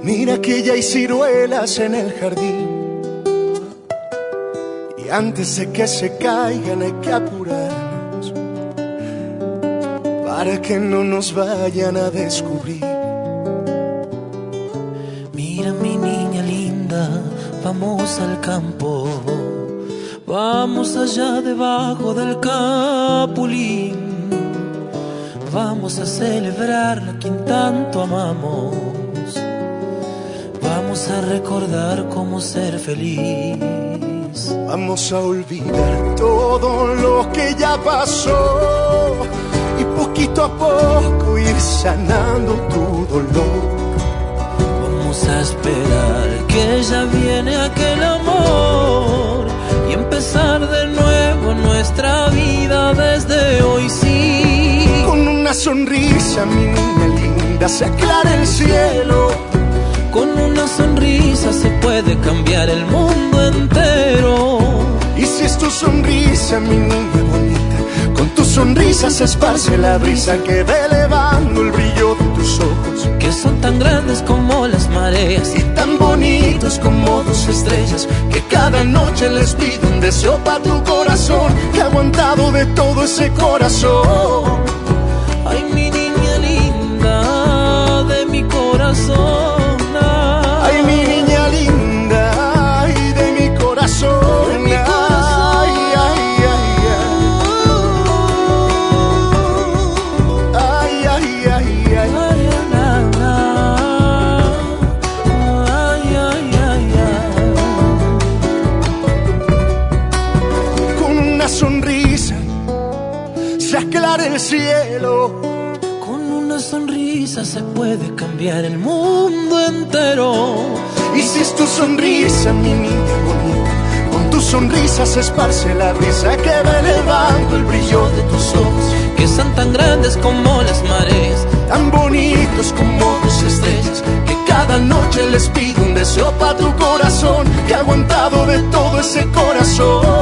Mira que ya hay ciruelas en el jardín, y antes de que se caigan hay que apurarnos para que no nos vayan a descubrir. Mira mi niña linda, vamos al campo, vamos allá debajo del capulín, vamos a celebrar a quien tanto amamos, vamos a recordar cómo ser feliz. Vamos a olvidar todo lo que ya pasó y poquito a poco ir sanando tu dolor. Vamos a esperar que ya viene aquel amor y empezar de nuevo nuestra vida desde hoy, sí. Con una sonrisa, mi niña linda, se aclara el cielo. Con una sonrisa se puede cambiar el mundo entero. Y si es tu sonrisa, mi niña bonita, con tu sonrisa se esparce la brisa que va elevando el brillo de tus ojos, que son tan grandes como las mareas y tan bonitos como dos estrellas, que cada noche les pido un deseo para tu corazón, que ha aguantado de todo ese corazón. Ay, mi niña linda de mi corazón. Ay, mi niña linda, ay, de mi corazón. De mi corazón. Ay, ay, ay, ay. Ay, ay, ay, ay. Con una sonrisa se aclara el cielo. Con una sonrisa se puede cambiar el mundo entero. Y si es tu sonrisa, mi niña bonita, con tu sonrisa se esparce la brisa que va elevando el brillo de tus ojos, que son tan grandes como las mareas, tan bonitos como dos estrellas, que cada noche les pido un deseo para tu corazón, que ha aguantado de todo ese corazón.